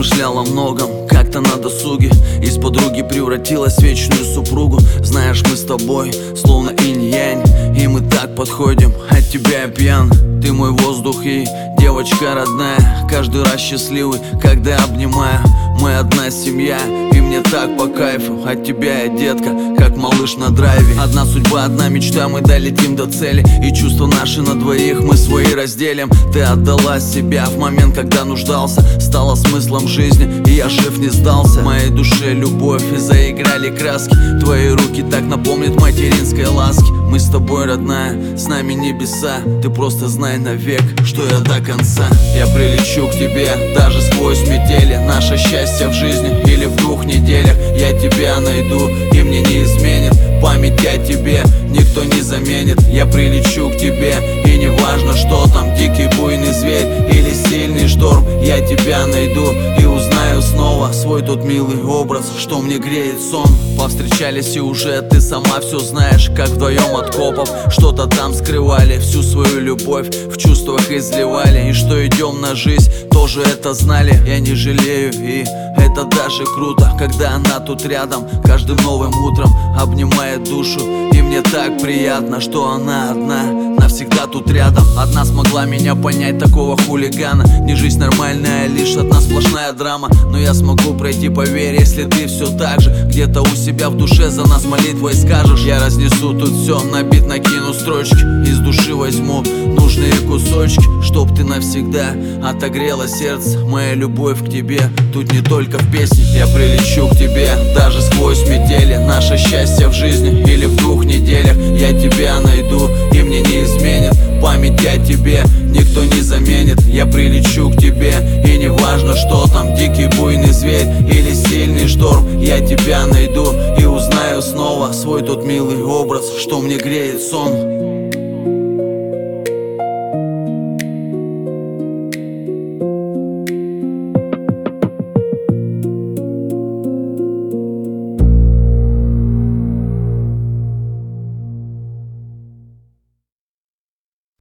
размышлял о многом, как-то на досуге. Из подруги превратилась в вечную супругу. Знаешь, мы с тобой словно инь-янь, и мы так подходим, от тебя я пьян. Ты мой воздух и девочка родная, каждый раз счастливый, когда обнимаю. Мы одна семья, и мне так по кайфу. От тебя я, детка, как малыш на драйве. Одна судьба, одна мечта, мы долетим до цели. И чувства наши на двоих мы свои разделим. Ты отдала себя в момент, когда нуждался, стала смыслом жизни, и я жив не сдался. В моей душе любовь, и заиграли краски. Твои руки так напомнят материнской ласки. Мы с тобой, родная, с нами небеса. Ты просто знай навек, что я до конца. Я прилечу к тебе, даже сквозь метели. Наше счастье в жизни или в 2 неделях. Я тебя найду, и мне не изменит память о тебе, никто не заменит. Я прилечу к тебе, и не важно, что там, дикий буйный зверь или сильный шторм. Я тебя найду и узнаю снова свой тот милый образ, что мне греет сон. Повстречались, и уже ты сама все знаешь, как вдвоем от копов что-то там скрывали, всю свою любовь в чувствах изливали. И что идем на жизнь, тоже это знали. Я не жалею, и это даже круто, когда она тут рядом, каждым новым утром обнимает душу. И мне так приятно, что она одна, навсегда тут рядом. Одна смогла меня понять, такого хулигана. Не жизнь нормальная, лишь одна сплошная драма. Но я смогу пройти, поверь, если ты все так же где-то у себя в душе за нас молитвой скажешь. Я разнесу тут все, на бит накину строчки, из души возьму нужные кусочки, чтоб ты навсегда отогрела сердце. Моя любовь к тебе тут не только в песне. Я прилечу к тебе, даже сквозь метели. Наше счастье в жизни или в 2 неделях. Я тебя найду, и мне не изменит память о тебе, никто не заменит. Я прилечу к тебе, и не важно, что там, дикий буйный зверь или сильный шторм. Я тебя найду и узнаю снова свой тот милый образ, что мне греет сон.